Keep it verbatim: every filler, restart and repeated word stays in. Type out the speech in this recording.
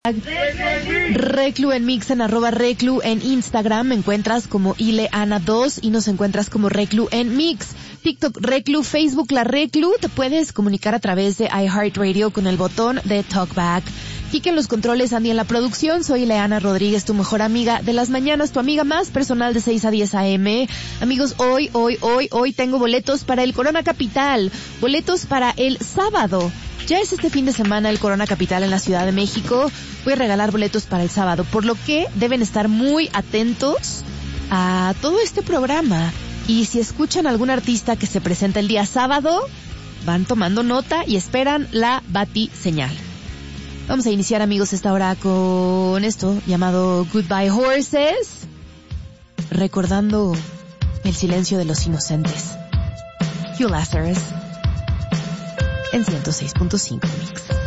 Reclu en Mix, en arroba Reclu en Instagram me encuentras como Ileana dos y nos encuentras como Reclu en Mix. TikTok Reclu, Facebook La Reclu. Te puedes comunicar a través de iHeartRadio con el botón de Talkback. Kike en los controles, Andy en la producción. Soy Ileana Rodríguez, tu mejor amiga de las mañanas, tu amiga más personal de seis a diez a eme. Amigos, hoy, hoy, hoy, hoy tengo boletos para el Corona Capital. Boletos para el sábado. Ya es este fin de semana el Corona Capital en la Ciudad de México. Voy a regalar boletos para el sábado, por lo que deben estar muy atentos a todo este programa. Y si escuchan a algún artista que se presenta el día sábado, van tomando nota y esperan la batiseñal. Vamos a iniciar, amigos, esta hora con esto llamado Goodbye Horses, recordando el silencio de los inocentes. Hugh Lazarus en ciento seis punto cinco Mix.